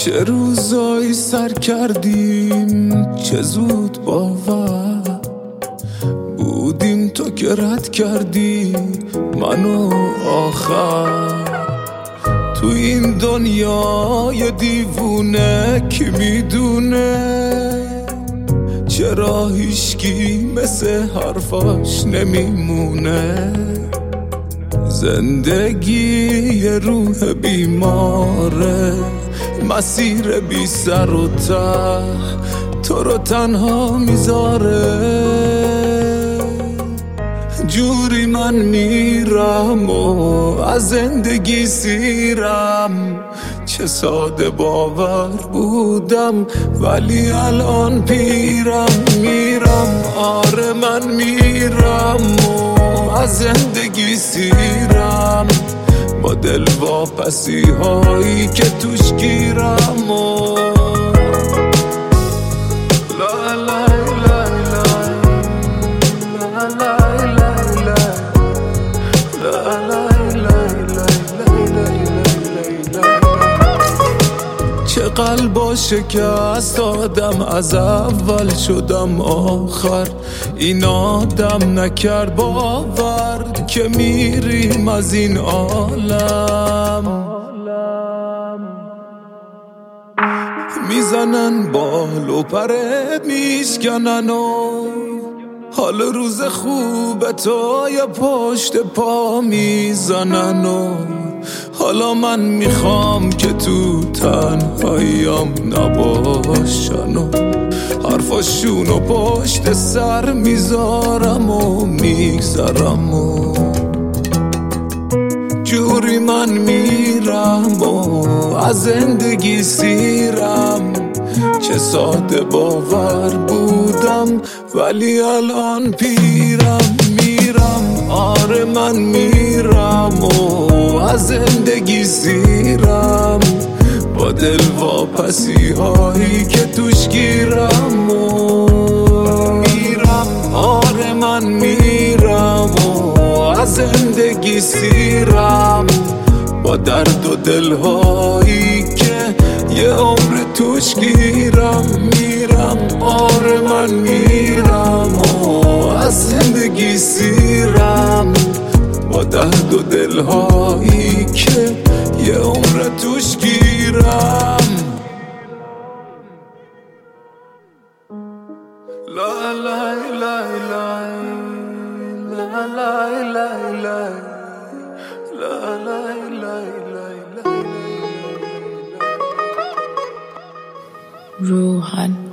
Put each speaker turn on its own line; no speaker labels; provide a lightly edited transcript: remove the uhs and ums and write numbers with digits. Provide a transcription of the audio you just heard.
چه روزایی سر کردیم چه زود باور بودیم تو که رد کردی منو آخر تو این دنیای دیوونه کی میدونه چرا هیچکی مثل حرفاش نمیمونه زندگی یه روح بیماره مسیر بی سر و ته تو رو تنها میذاره جوری من میرم و از زندگی سیرم چه ساده باور بودم ولی الان پیرم میرم آره من میرم و از زندگی سیرم با دل واپسی هایی که توش گیرم و لا لا لا لا لا چه قلبا شکست دادم از اول شدم آخر این آدم نکرد باور که میریم از این عالم میزنن بال و پرت میشکنن و حال روز خوب تو یا پشت پا میزنن و حالا من میخوام که تو تنهاییم نباشن و حرفاشون و پشت سر میذارم و میگذرم و جوری من میرم و از زندگی سیرم چه ساده باور بودم ولی الان پیرم میرم آره من میرم و از زندگی سیرم با دل واپسی هایی که توش گیرم و میرم آره من میرم و از زندگی سیرم با درد و دل هایی که یه عمر توش گیرم میرم آره من میرم و از زندگی سیرم با درد و دل هایی که یه عمر توش گیرم لا لا لا لا لا لا لا لا لا لا
روحان